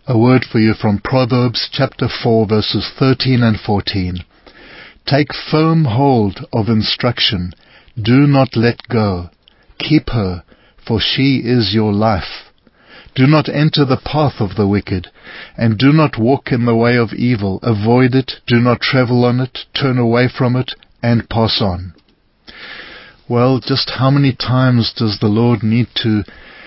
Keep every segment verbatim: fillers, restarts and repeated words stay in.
A word for you from Proverbs chapter four, verses thirteen and fourteen. Take firm hold of instruction. Do not let go. Keep her, for she is your life. Do not enter the path of the wicked, and do not walk in the way of evil. Avoid it, do not travel on it, turn away from it, and pass on. Well, just how many times does the Lord need to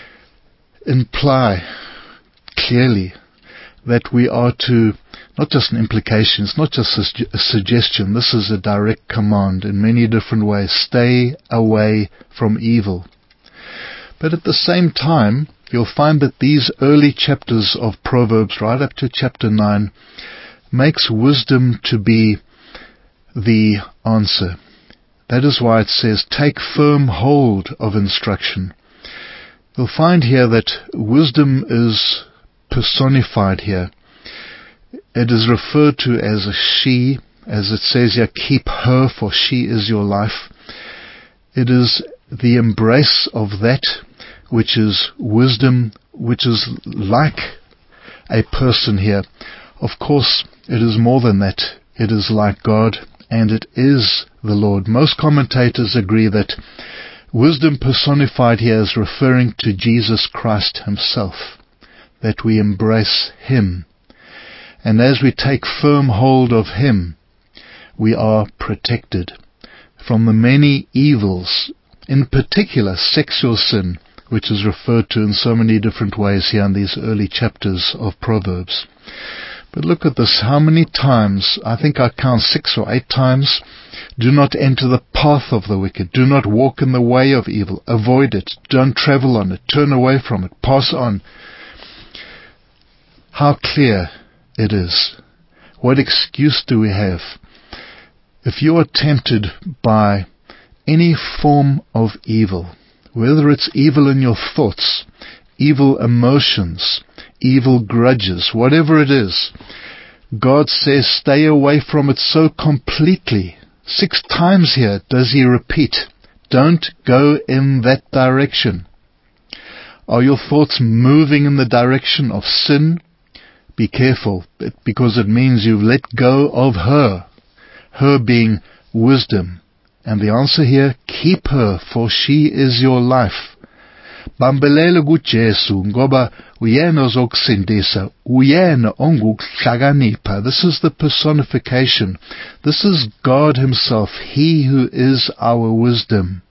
imply clearly that we are to, not just an implication, it's not just a suggestion, this is a direct command in many different ways. Stay away from evil. But at the same time, you'll find that these early chapters of Proverbs, right up to chapter nine, makes wisdom to be the answer. That is why it says, take firm hold of instruction. You'll find here that wisdom is personified here. It is referred to as a she, as it says here, keep her, for she is your life. It is the embrace of that which is wisdom, which is like a person here. Of course, it is more than that. It is like God, and it is the Lord. Most commentators agree that wisdom personified here is referring to Jesus Christ himself, that we embrace him. And as we take firm hold of him, we are protected from the many evils, in particular sexual sin, which is referred to in so many different ways here in these early chapters of Proverbs. But look at this, how many times, I think I count six or eight times, do not enter the path of the wicked, do not walk in the way of evil, avoid it, don't travel on it, turn away from it, pass on. How clear it is. What excuse do we have? If you are tempted by any form of evil, whether it's evil in your thoughts, evil emotions, evil grudges, whatever it is, God says stay away from it so completely. Six times here does he repeat, don't go in that direction. Are your thoughts moving in the direction of sin? Be careful, because it means you've let go of her, her being wisdom. And the answer here, keep her, for she is your life. Bambelele kuJesu ngoba uyena ozokusindisa, uyena ongukuhlakanipha. This is the personification. This is God himself, he who is our wisdom.